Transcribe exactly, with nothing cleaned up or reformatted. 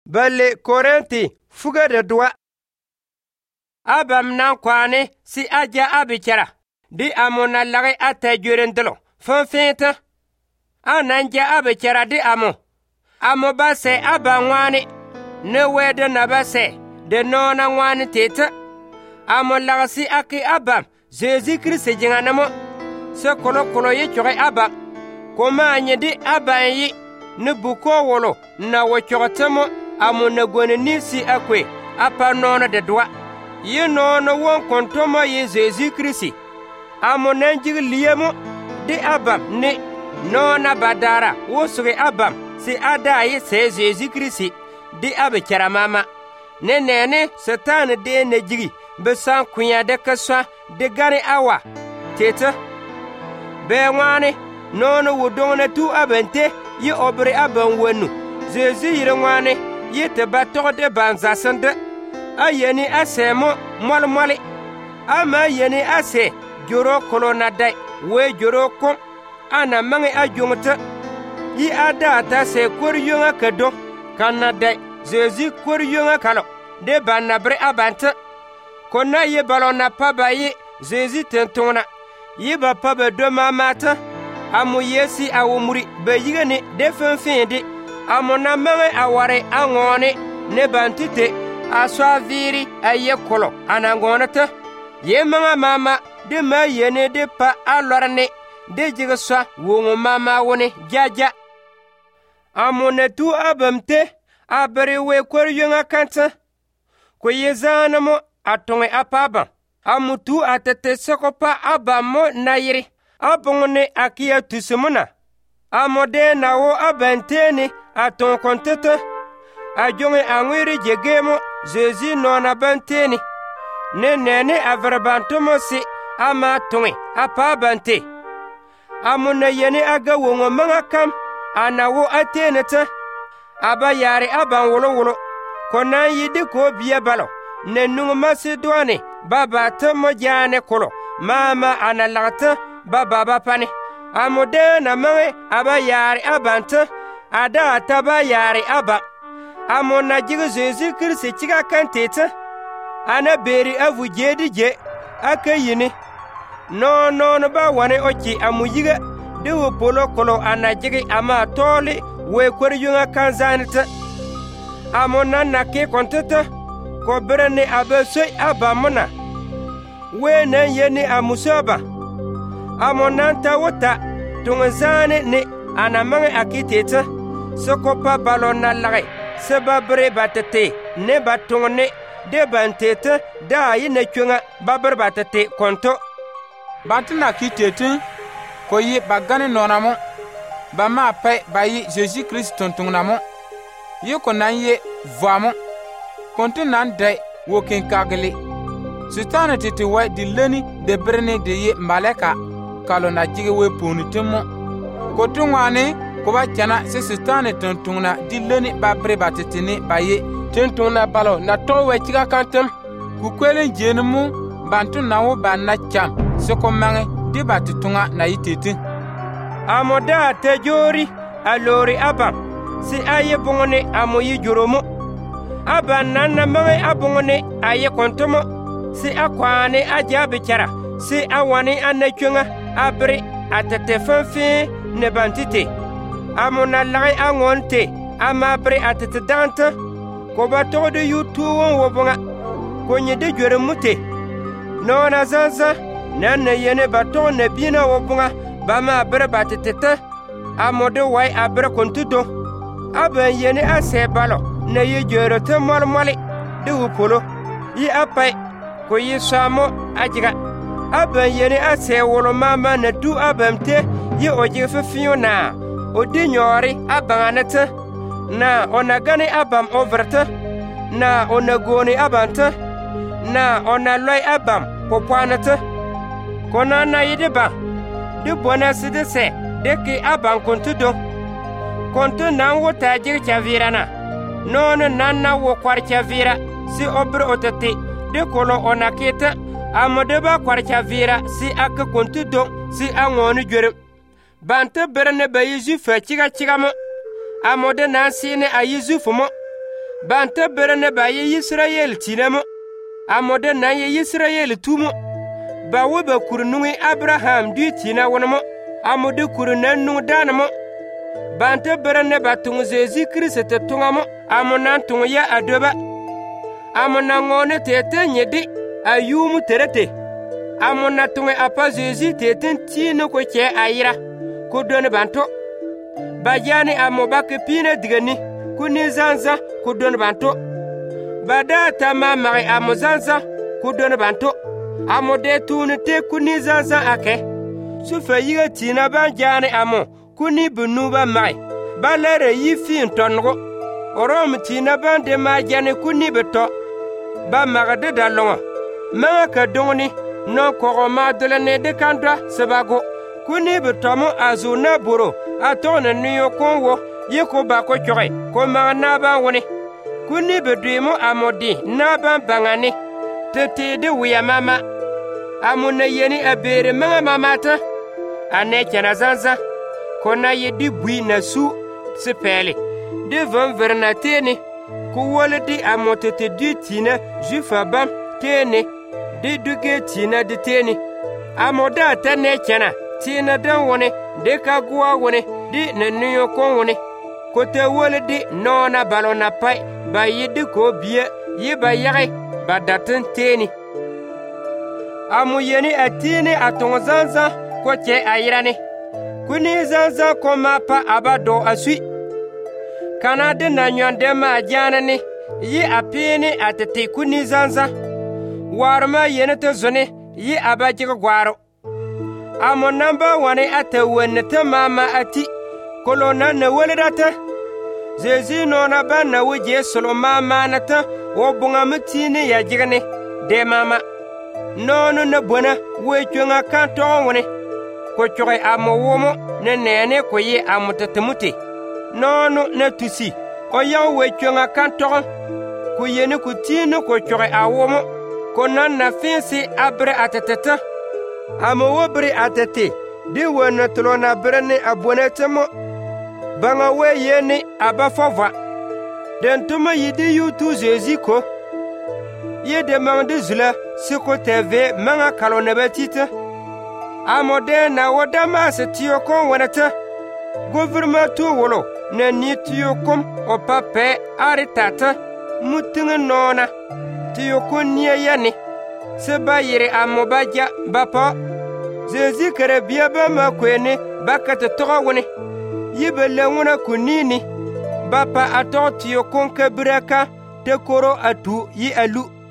Balle Korenti fuga da duwa. Abam nan kwane si aja abichara. Di amona lage ata jurendelo. Fanfenta. Ananja abichara di amo. Amo base abangwane. Ne wede na base. De nona ngwane teta. Amo lage si aki abam. Zezi Christ jinganamo. Se kolo kolo ye choge abam. Koma anye di abam yi. Ne buko wolo. Na wachokotamo. Amo na gwane nisi akwe. Apa nona de dwa. Ye nono won kontomo ye Zezi Christ. Amo nanjig liyemo. Di abam ne. Nona badara. Wosuge abam. Si ada ye se Zezi Christ. Di abe kera mama. Ne nene satane de ne jigi. Besan kunya de kaswa. De gane awa. Teta. Be wane. Nono wudone tu abente. Ye obre aban wenu. Zezi yire wane. Ye te batok de banzasende. Ayeni ase mo mol moli. Ama yeni ase. Joro kolona day. We joro kom. Ana mange ajungta. Yi ada ata se koryonga kado. Kana day. Zezi koryonga kalo. De banabre abanta. Kona ye balona paba ye. Zezi tentona. Ye ba paba do mamata. Amu yesi awumuri. Be yigani de fenfende. Amu na mange aware angone. Ne bantite. Aswa viri aye kolo. Anangonata. Ye mga mama. De ma yene de pa alorane. De jigaswa. Wungu mama wone. Jaja. Amu ne tu abamte. Abere we koryonga kanta. Kwe ye zanamo. Atonge apaba. Amu tu atete sokopa abamo na yiri. Abongone akia tusumuna. Amode na wo abantene aton kontete. Ajonge angwiri jegemo Zezi nona bantene. Ne nene avrabantomo si ama tonge apabante. Amuna yene aga wongo manga kam. Anawo atenete. Aba yari aban wolo wolo. Konan yidi ko biye balo. Ne nungu masidwane. Baba tamo jane kolo. Mama analagta. Baba bapane. Amode na mange aba yari abanta. Ada ataba yari aba. Amona jiga Zezi Christ chiga kanteta. Ana beri avu jedi je. Aka yini. No no no ba wane ochi amujiga. Dewo polo kolo ana jigi ama toli. We kweri yunga kanzanita. Amona nake konteta. Ko berene abe soy aba mona. We na yeni amusaba. Amonanta wota. Tungzane ne anamange akiteta. Sokopa balona lage. Seba bre batete. Ne batone. De bantete. Da yi ne chunga. Babar batete konto. Batina kitete. Koye bagane nonamo. Bama pay bayi Jésus Christ tontonamo. Ye konan ye vamo. Kontu nan day wokin kagli. Sitana titi wa di leni de brene de ye maleka. Kalo na jige we punitimo. Kotu ngwane koba chana se sitana tontongna di leni ba bre batetini baye. Tontongna balo na to we chiga kantem. Kukwelen jenemu bantu nawo ba na cham. Soko mange di batitunga na yititi. Amoda te jori alori abam. Si aye bongone amoyi joromo. Aba nana mange abongone aye kontomo. Si akwane aja bichara. Si awane anachunga abre atete fanfi ne bantite. Amona lage angonte amabre atete danta. Koba todo yutu won wobonga. Konye de jore mute. Nona zanza. Nana yene bato ne bina wobonga. Bama abre batete. Amode wai abre kontudo. Aben yene ase balo. Ne ye jore te mol moli. De upolo. Yi apai. Ko yi samo ajiga. Aben yene ase wolo mama na du abamte. Yi oji fifiyo na. Odi nyori abanganete. Na onagane abam overte. Na onagoni abante. Na onaloy abam popwanete. Kona na yidiba. Di bona sidi se. Deki abam kontudo. Kontu nan wuta jir chavirana. Nono nan na wukwar chavira. Si obre otete. De kolo onakita. Amadeba kwar chavira. Si aka kontudo. Si angonu jurem. Bante berene ba yizu fe chiga chiga mo. Amode nan sine a yizu fumo. Banta berene ba ye Israel tinamo. Amode na ye Israel tumo. Ba wo ba kurunungi Abraham du tina wonamo. Amode kurunanu danamo. Banta berene ba tungu Jésus Christ te tungamo. Amona tungu ya adoba. Amona ngone tete nyedi ayumu terete. Amona tungu apa Jésus tete tino ko che ayira. Ko done banto. Bajani amobake pina digani. Kuni zanza kudon banto. Bada tama mari amozanza kudon banto. Amode tuni te kuni zanza ake. Sufa yiga tina banjani amo kuni bunuba mari. Balere yifi ntongo. Orom tina bande majani kuni beto. Ba magade dalongo. Manga kadoni non koroma dolane de kandra sebago. Kuni betomo azuna buro. Atone niyo konwo. Yeko ba ko chore ko ma na ba woni kuni bedimo amodi na ba bangani tete de wiya mama amuna yeni abere mama mamata ane chana zanza ko na yedi bui na su sepele de van verna tene ko woledi amotete du tina jufa bam tene de duge tina de tene amoda tane chana tina dan woni de ka gwa woni di na niyo kon woni kote woledi nona balona pai ba yidi ko biye yi ba yare ba datin teni amu yeni atini atongo zanza ko che ayirane kuni zanza ko mapa abado asui kanade na nyande ma janane yi apini atete kuni zanza warma yene te zone yi abaji gwaro amu namba wane atawenne te mama ati kolona na weledata Jésus nona ba na wuje solo mama nata wo bunga mutini ya jigane de mama nono na bona we chunga kanto woni ko chore amo womo ne nene ko ye amutatemuti nono na tusi o ya we chunga kanto ko yene ko tino ko chore awomo ko nan na finsi abre atatata amo wobre atete di wona tolona brene abonetemo banga we yeni abafova den tuma yidi yutu Jésus ko ye demande zula siko tv manga kalone betita amode na wodama setio kon wanata gouvernement to wolo na ni tiyo kom o pape aritata mutunga nona tiyo kon niya yani seba yire amobaja bapa Jésus kare biya ba ma kwene bakata toga woni yibele wona kunini bapa atoti yo konke breka te koro atu yi alu